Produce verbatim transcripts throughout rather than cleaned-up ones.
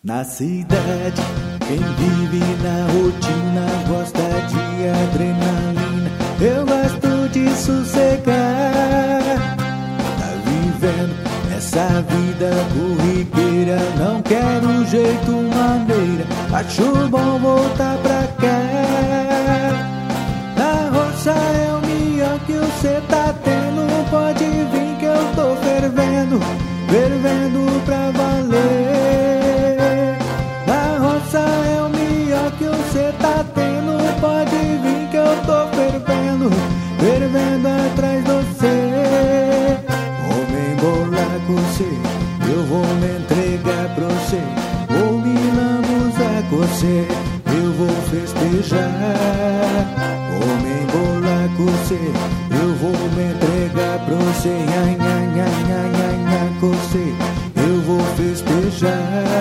Na cidade, quem vive na rotina gosta de adrenalina. Eu gosto de sossegar, tá vivendo essa vida corriqueira. Não quero jeito, maneira, acho bom voltar pra cá. Na roça é o melhor que você tá tendo. Pode vir que eu tô fervendo, fervendo pra valer. É o melhor que você tá tendo. Pode vir que eu tô fervendo, fervendo atrás de você. Vou me embolar com você, eu vou me entregar pra você. Vou me lambuzar com você, eu vou festejar. Vou me embolar com você, eu vou me entregar pra você. Nha, nha, nha, nha, nha, nha, com você, eu vou festejar.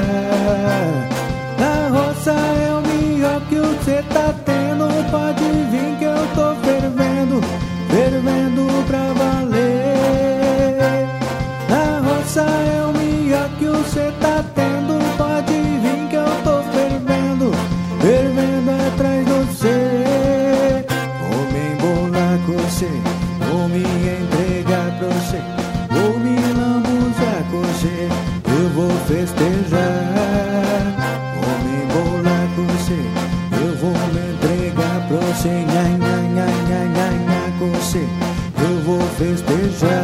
Na roça é o melhor que você tá tendo. Pode vir que eu tô fervendo, fervendo pra valer. Na roça é o melhor que você tá tendo. Pode vir que eu tô fervendo, fervendo atrás de você. Vou me embolar com você, vou me entregar pra você. Vou me lambuzar com você, eu vou festejar. Eu vou me entregar pra você, nha, nha, nha, nha, nha, nha, com você, eu vou festejar.